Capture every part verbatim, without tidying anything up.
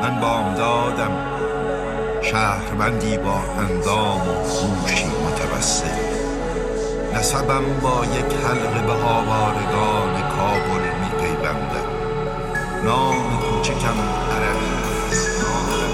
من بامدادم شهروندی با اندام و گوشی متوسل، نسبم با یک حلقه به آوارگان کابل می پیوندم. نام کوچکم عرب است.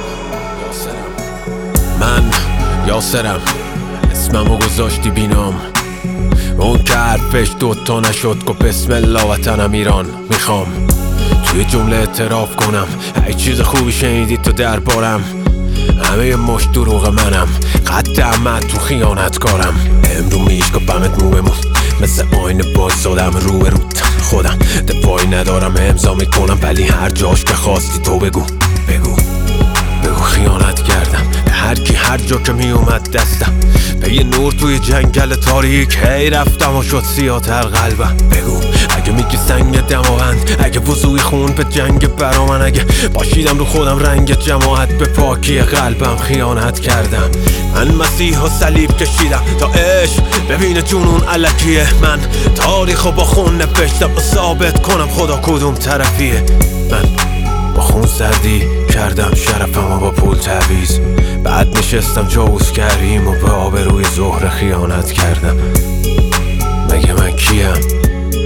من یاسرم، اسممو گذاشتی بینام. اون که حرفش دوتا نشد گفت بسم الله وطنم ایران میخوام. توی جمله اعتراف کنم ای چیز خوبی شنیدی تو دربارم. همه مش دروغ منم، قد احمد تو خیانتکارم. امرو میشکافمت مو بمون، مثل آینه باز زادم رو به روت. خودم دفاعی ندارم امضا میکنم، ولی هر جاش که خواستی تو بگو بگو بگو خیانت کردم به هر کی هر جا که می اومد دستم. به یه نور توی جنگل تاریک هی رفتم و شد سیاتر قلبم. بگو اگه میگی سنگ دماوند، اگه وضوی خون به جنگ برا من، اگه باشیدم رو خودم رنگ جماعت به پاکی قلبم خیانت کردم. من مسیح و صلیب کشیدم تا عشق ببینه جنون الکیه. من تاریخو با خون نوشتم و ثابت کنم خدا کدوم طرفیه. من با خون سردی کردم شرفم و با پول تعویض، بعد نشستم جاوز کریم و به آبروی زهره خیانت کردم. مگه من کیم؟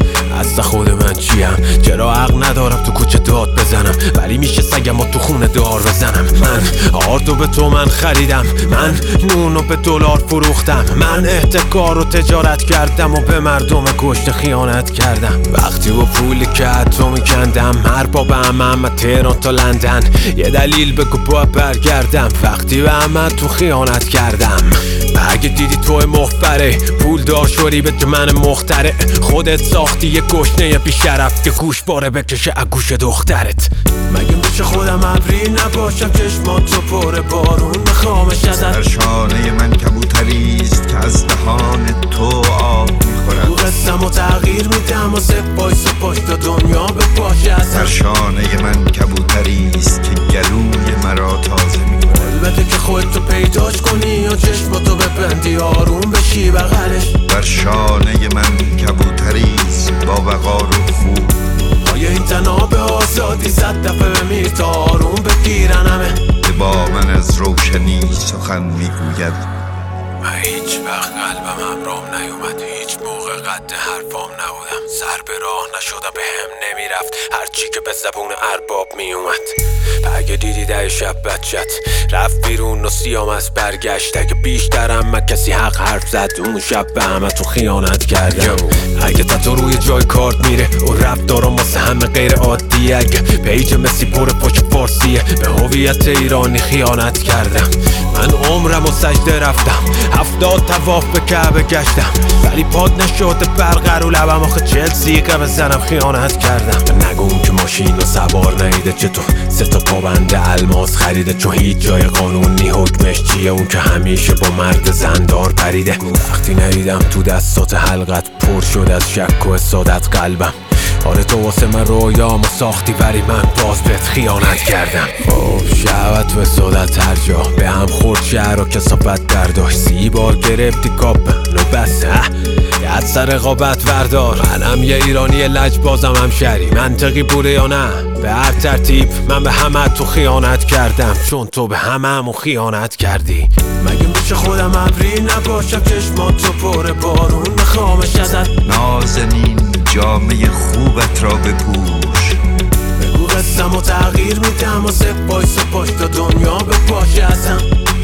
از خود من چیم؟ چرا حق ندارم تو کوچه داد بزنم، ولی میشه سگم و تو خونه دار بزنم. من آردو به تو من خریدم، من نونو به دلار فروختم، من احتکار و تجارت کردم و به مردم گشت خیانت کردم. وقتی با پولی که حتی میکندم هر با به همه تهران تا لندن، یه دلیل بگو با برگردم. وقتی به همه تو خیانت کردم، اگه دیدی توی مخبره پول دار شوری به من مختره، خودت ساختی یه گشنه بی شرف که گوش باره بکشه اگوش دخترت. مگه میشه خودم ابری نباشم چشماتو پر بارون بخوامش ازت؟ در شانه من کبوتریست که از دهان تو آب میخورد. رو قسم و تغییر میدم و سپای سپاش تا دنیا به پاشه ازم. در شانه من کبوتریست که گلوی مرا تازه میکنه. البته که خودتو پیداش کنی و چشماتو ببندی آروم بشی بغلش. در شانه من کبوتریست با وقار و خوب. آیا این تناب آزادی صد دفعه بمیر تا آروم بگیرن همه؟ که با من از روشنی سخن میگوید. من هیچ وقت قلبم ابرام نیومد، هیچ موقع قد حرفام نبودم. سر به راه نشده به هم نمیرفت هرچی که به زبون ارباب میومد. اگه دیدی ده شب بچت رفت بیرون و سیام از برگشت، اگه بیشترم من کسی حق حرف زد اون شب به همه تو خیانت کردم. اگه تا روی جای کارت میره و رفت دارم واسه همه غیر عادیه، اگه پیج مسی پر پاک فارسیه به هویت ایرانی خیانت کردم. من عمرم و سجده رفتم، هفتاد تواف به کعبه گشتم، ولی پاد نشده برقر و لبم آخه چل سیقه بزنم خیانت کردم. نگون که ماشین و سوار نیده چطور سه تا پابند الماس خریده، چون هیچ جای قانونی حکمش چیه اون که همیشه با مرد زندار پریده. وقتی ندیدم تو دستات حلقت پر شد از شک و حسادت قلبم. آره تو واسه من رویامو ساختی ولی من باز بهت خیانت کردم. خب شهوت و حسادت هر جا به هم خورد، شهر و کثافت برداشت. سی بار گرفتی کاپ منو بس یاد سر رقابت وردار. منم یه ایرانی لجبازم هم شهری، منطقی بوده یا نه؟ به هر ترتیب من به همه تو خیانت کردم، چون تو به همه همو خیانت کردی. مگه میشه خودم ابری نباشم چشماتو پر بارون بخوامش ازت؟ نازنین جامعه خوبت را بپوش. بگو قسم و تغییر میدم و سپای سپاش تا دنیا به پاشه ازم.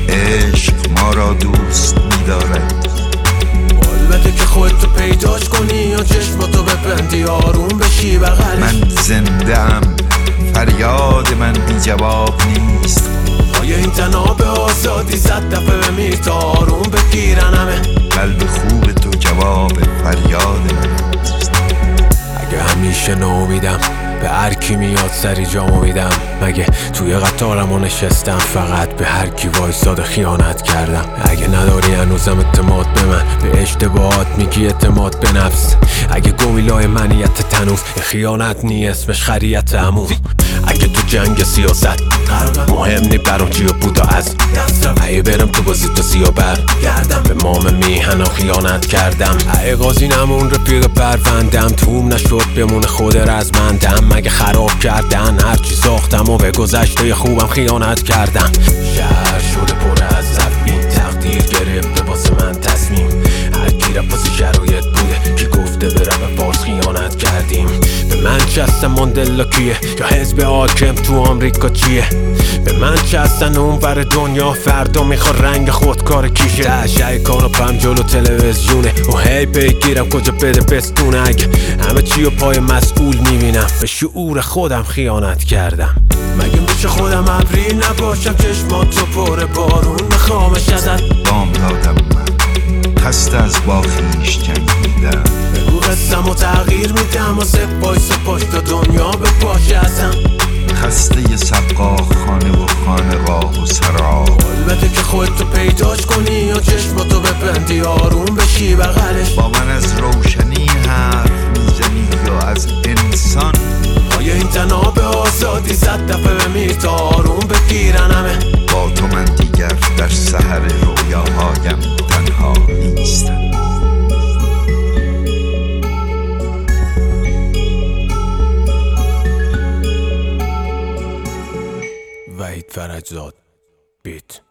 عشق ما را دوست میدارد. البته که خودتو پیداش کنی و چشماتو ببندی آروم بشی بغلش. من زنده ام، فریاد من بی جواب نیست. آیا این تناب آزادی صد دفعه بمیر تا آروم بگیرن همه؟ قلب خوب تو جواب فریاد من است. اگه همیشه ناامیدم به هر کی میاد سری جامو میدم، مگه توی قطارمو نشستم فقط به هر کی وایساده خیانت کردم. اگه نداری هنوزم اعتماد به من، به اشتباهات میگی اعتماد به نفس. اگه گویلای منیت تنوف خیانت نی اسمش خریت عموم. اگه تو جنگ سیاست مهم نی برام چی و بودا از اگه برم تو بازی تو سیا بر گردم، به مام میهنم خیانت کردم. اگه قاضی نمون رفیق پروندم، توم نشد بمونه خود رزمندم. مگه خراب خراب کردن. هرچی ساختم و به گذشته خوبم خیانت کردم. شهر شده پر از ضعفی، تقدیر گرفته واسه من تصمیم. هر کی رفت شرایط بوده که گفته به رپ فارس خیانت کردیم. به من چستن ماندلا کیه یا حزب حاکم تو آمریکا چیه؟ به من چستن اون بر دنیا فردا میخواد رنگ خودکار کیشه. تشه کاناپم جلو تلویزیونه و هی بگیرم کجا بده بستونه. اگه همه چی و پای مسئول میبینم به شعور خودم خیانت کردم. مگه میشه خودم ابری نباشم چشماتو پر بارون میخوامش ازت بام دادم من خسته از با خویش جنگیدم. بگو قسم و تغییر میدم و سپای سپاش تا دنیا به پاشه ازم. خسته سبقا خانه و خانقاه و سرا. البته که خودتو پیداش کنی یا چشماتو ببندی آروم بشی بغلش. با من از روشنی حرف میزنی یا از انسان؟ آیا این تناب آزادی صد دفعه بمیر تا آروم بگیرن همه؟ با تو من دیگر در سحر رویاهایم تنها نیستم. وحید فرجزاد بیت.